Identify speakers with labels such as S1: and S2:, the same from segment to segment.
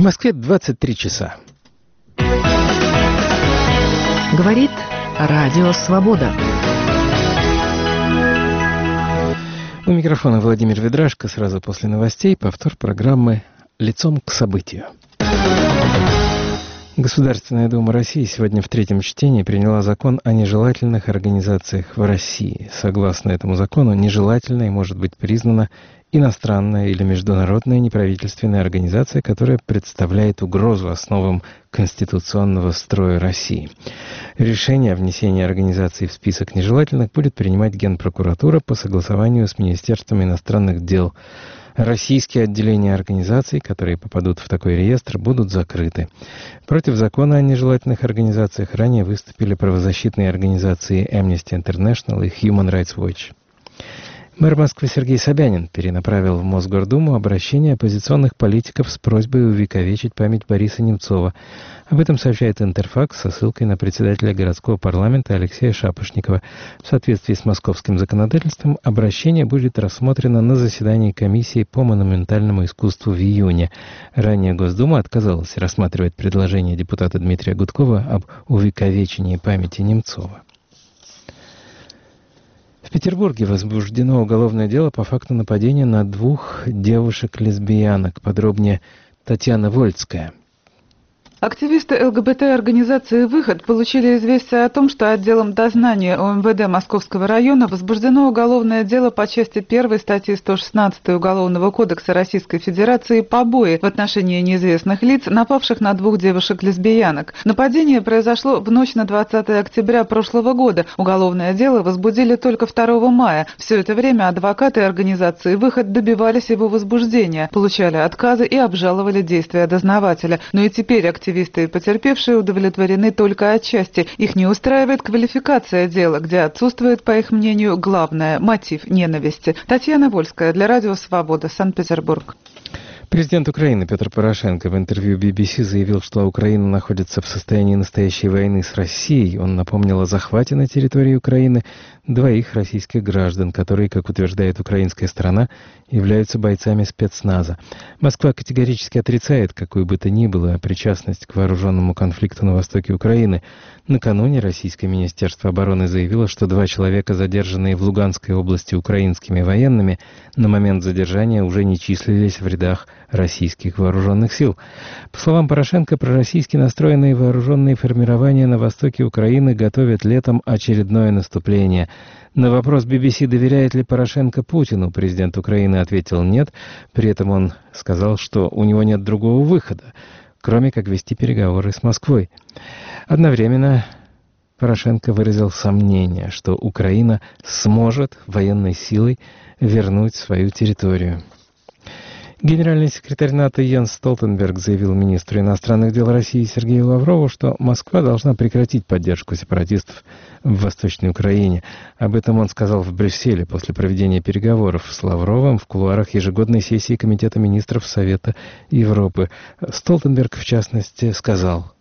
S1: В Москве 23 часа.
S2: Говорит Радио Свобода.
S1: У микрофона Владимир Ведрашко. Сразу после новостей повтор программы «Лицом к событию». Государственная Дума России сегодня в третьем чтении приняла закон о нежелательных организациях в России. Согласно этому закону, нежелательной может быть признана иностранная или международная неправительственная организация, которая представляет угрозу основам конституционного строя России. Решение о внесении организации в список нежелательных будет принимать Генпрокуратура по согласованию с Министерством иностранных дел. Российские отделения организаций, которые попадут в такой реестр, будут закрыты. Против закона о нежелательных организациях ранее выступили правозащитные организации Amnesty International и Human Rights Watch. Мэр Москвы Сергей Собянин перенаправил в Мосгордуму обращение оппозиционных политиков с просьбой увековечить память Бориса Немцова. Об этом сообщает Интерфакс со ссылкой на председателя городского парламента Алексея Шапошникова. В соответствии с московским законодательством обращение будет рассмотрено на заседании комиссии по монументальному искусству в июне. Ранее Госдума отказалась рассматривать предложение депутата Дмитрия Гудкова об увековечении памяти Немцова. В Петербурге возбуждено уголовное дело по факту нападения на 2 девушек-лесбиянок. Подробнее Татьяна Вольцкая.
S3: Активисты ЛГБТ-организации «Выход» получили известие о том, что отделом дознания ОМВД Московского района возбуждено уголовное дело по части 1 статьи 116 Уголовного кодекса Российской Федерации «Побои» в отношении неизвестных лиц, напавших на 2 девушек-лесбиянок. Нападение произошло в ночь на 20 октября прошлого года. Уголовное дело возбудили только 2 мая. Все это время адвокаты организации «Выход» добивались его возбуждения, получали отказы и обжаловали действия дознавателя. Но и теперь активисты и потерпевшие удовлетворены только отчасти. Их не устраивает квалификация дела, где отсутствует, по их мнению, главное – мотив ненависти. Татьяна Вольская для Радио Свобода, Санкт-Петербург.
S1: Президент Украины Петр Порошенко в интервью BBC заявил, что Украина находится в состоянии настоящей войны с Россией. Он напомнил о захвате на территории Украины 2 российских граждан, которые, как утверждает украинская сторона, являются бойцами спецназа. Москва категорически отрицает какую бы то ни было причастность к вооруженному конфликту на востоке Украины. Накануне российское министерство обороны заявило, что 2 человека, задержанные в Луганской области украинскими военными, на момент задержания уже не числились в рядах российских вооруженных сил. По словам Порошенко, пророссийски настроенные вооруженные формирования на востоке Украины готовят летом очередное наступление. На вопрос BBC, доверяет ли Порошенко Путину, президент Украины ответил нет. При этом он сказал, что у него нет другого выхода, кроме как вести переговоры с Москвой. Одновременно Порошенко выразил сомнение, что Украина сможет военной силой вернуть свою территорию. Генеральный секретарь НАТО Йенс Столтенберг заявил министру иностранных дел России Сергею Лаврову, что Москва должна прекратить поддержку сепаратистов в Восточной Украине. Об этом он сказал в Брюсселе после проведения переговоров с Лавровым в кулуарах ежегодной сессии Комитета министров Совета Европы. Столтенберг, в частности, сказал: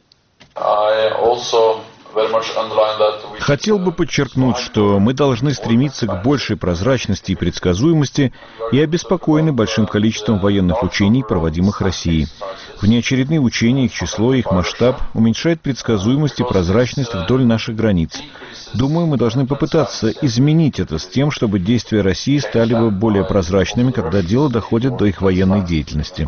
S4: Хотел бы подчеркнуть, что мы должны стремиться к большей прозрачности и предсказуемости и обеспокоены большим количеством военных учений, проводимых Россией. Внеочередные учения, их число, их масштаб уменьшает предсказуемость и прозрачность вдоль наших границ. Думаю, мы должны попытаться изменить это с тем, чтобы действия России стали бы более прозрачными, когда дело доходит до их военной деятельности.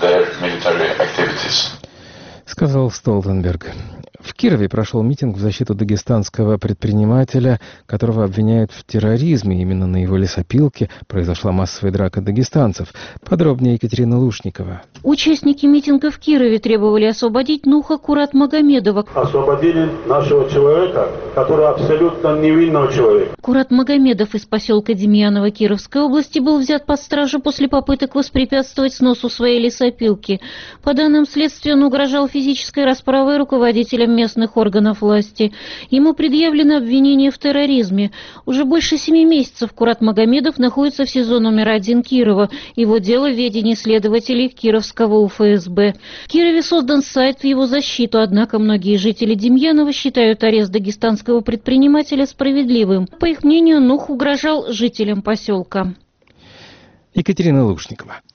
S1: Сказал Столтенберг. В Кирове прошел митинг в защиту дагестанского предпринимателя, которого обвиняют в терроризме. Именно на его лесопилке произошла массовая драка дагестанцев. Подробнее Екатерина Лушникова.
S5: Участники митинга в Кирове требовали освободить Нуха Курат-Магомедова.
S6: Освободили нашего человека, который абсолютно невинного человека.
S5: Курат-Магомедов из поселка Демьяново Кировской области был взят под стражу после попыток воспрепятствовать сносу своей лесопилки. По данным следствия, он угрожал физической расправой руководителям местных органов власти. Ему предъявлено обвинение в терроризме. Уже больше 7 месяцев Курат Магомедов находится в СИЗО номер 1 Кирова. Его дело в ведении следователей Кировского УФСБ. В Кирове создан сайт в его защиту, однако многие жители Демьянова считают арест дагестанского предпринимателя справедливым. По их мнению, Нух угрожал жителям поселка.
S1: Екатерина Лушникова.